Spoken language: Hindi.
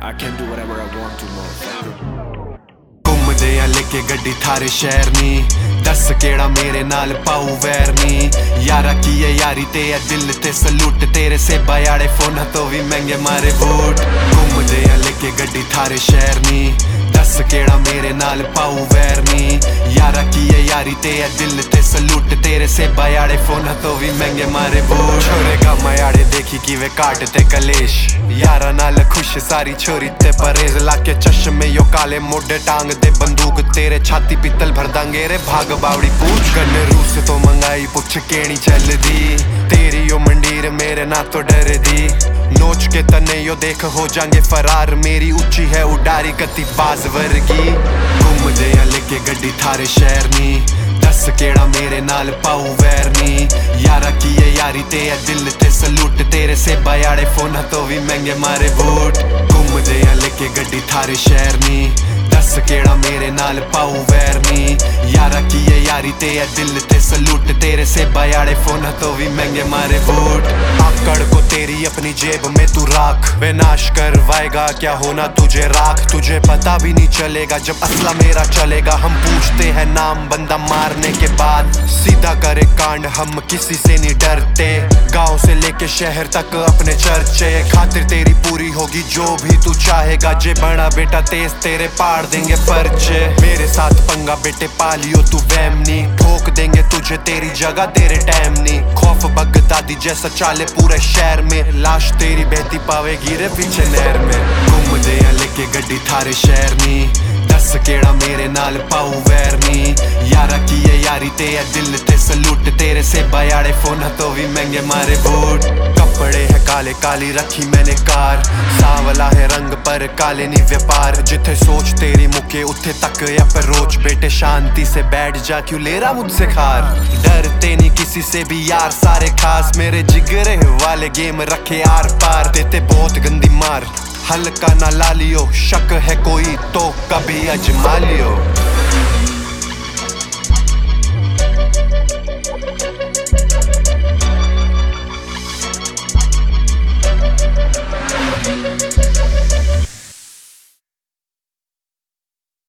I can do whatever I want to, motherfucker. घूमदे आ लेके गड्डी थारे शहर नी, दस केड़ा मेरे नाल पाऊ वैर नी। यारा की है यारी ते है दिल ते सलूट, तेरे से बयाड़े फोन तो भी महंगे मारे बूट। घूमदे आ लेके गड्डी थारे शहर नी, दस केड़ा मेरे नाल पाऊ वैर नी। यारा की है यारी ते है दिल ते सलूट, तेरे से बयाड़े फोन तो भी महंगे मारे बूट। छोरे का मयाड़े देखी कि वे काटते कलेश, यारा नाल खुश सारी छोरी ते परेज। लाके चश्मे यो काले मोढे टांग दे बंदूक, तेरे छाती पित्तल भर दांगे रे भाग बावड़ी पूछ। गन्ने रूस तो मंगाई पुछ केणी चल दी, तेरी यो मंडीर मेरे ना तो डर दी। नोच के तने यो देख हो जाएंगे फरार, मेरी ऊंची है उडारी कति बाज वर्गी। घूमदे आ लेके गड्डी थारे शहर नी, दस केड़ा मेरे नाल पाऊ वैर नी। यारा की है यारी ते है दिल ते सलूट, तेरे से बयाड़े फोन तो भी महंगे मारे बूट। घूमदे आ लेके गड्डी थारे शहर नी, दस केड़ा मेरे नाल पाऊ वैर नी। यारा की है यारी ते है दिल ते सलूट, तेरे से बयाड़े फोन तो भी महंगे मारे बूट। आकड़ को तेरी अपनी जेब में तू राख, विनाश करवाएगा क्या होना तुझे राख। तुझे पता भी नहीं चलेगा जब असला मेरा चलेगा। हम पूछते हैं नाम बंदा मारने के बाद, सीधा करे कांड हम किसी से नहीं डरते। गांव से लेके शहर तक अपने चर्चे, खातिर तेरी पूरी होगी जो भी तू चाहेगा। जे बड़ा बेटा तेज तेरे पाड़ देंगे पर्चे, मेरे साथ पंगा बेटे पालियो तू वहम नी। ठोक देंगे तुझे तेरी जगह तेरे टाइम नी। खौफ बगदादी जैसा चाले पूरे शहर में, लाश तेरी बहती पावेगी रे पीछे नहर में। घूमदे आ लेके गड्डी थारे शहर नी, दस केड़ा मेरे नाल पाऊ वैर नी। यारा की है यारी ते है दिल ते सलूट, तेरे से बयाड़े फोन तो भी महंगे मारे बूट। कपड़े है काले काली रखी मैंने कार, सावला है रंग पर काले नी व्यापार। जिथे सोच तेरी मुके उथे तक अप्रोच, बेटे शांति से बैठ जा क्यों ले रहा मुझसे खार। डरते नहीं किसी से भी यार सारे खास, मेरे जिगरे वाले गेम रखे आर पार। देते बहुत गंदी मार, हल्का ना ला लियो, शक है कोई तो कभी अजमा लियो।